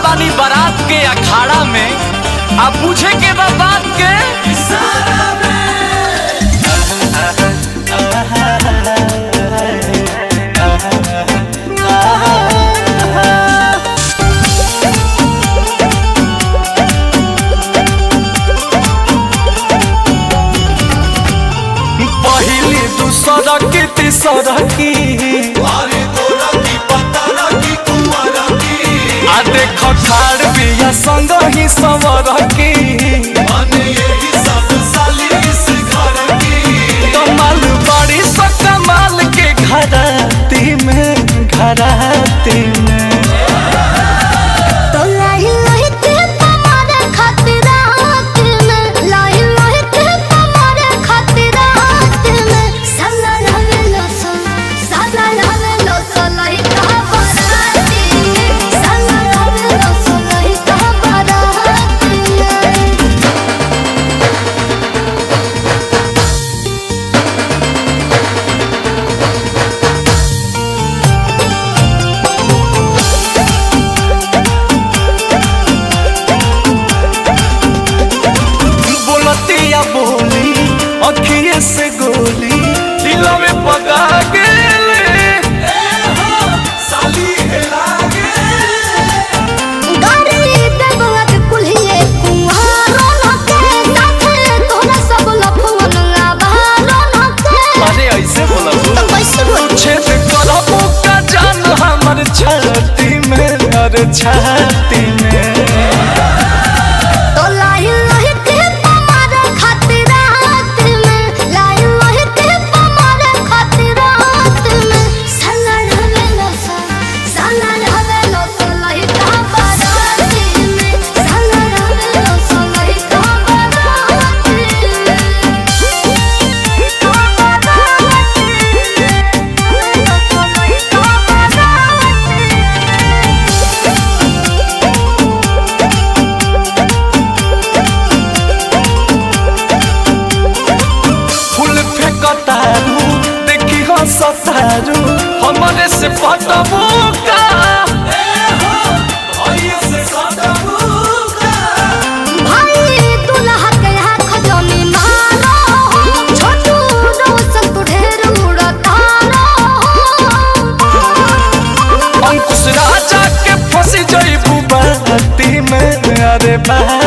बानी बारात के अखाड़ा में आप पूछे के बात के इशारा में। पहली दूसरा की तीसरा की आ देखो खाड़ बिया संग ही सवर की कमाल बड़ी सा कमाल के घराती में घराती में बोली अखिए से गोली दिलों में पका गेले साली हेला गाड़ी देबत कुल्हिए कुहारो नके साथे तोरा सब लफवन आवारो नके। अरे ऐसे बोला तो कैसे बोल छेद करबो का जान हमर छाती में अरे छाती में कतारू देखी हो सतारू हमरे से पटबू का भाई दुल्हा के हाथ जमी मारो छोटू रोशन तू ढेर उड़तारो अंकुश राजा के फंसी जइबू बाती में अरे बा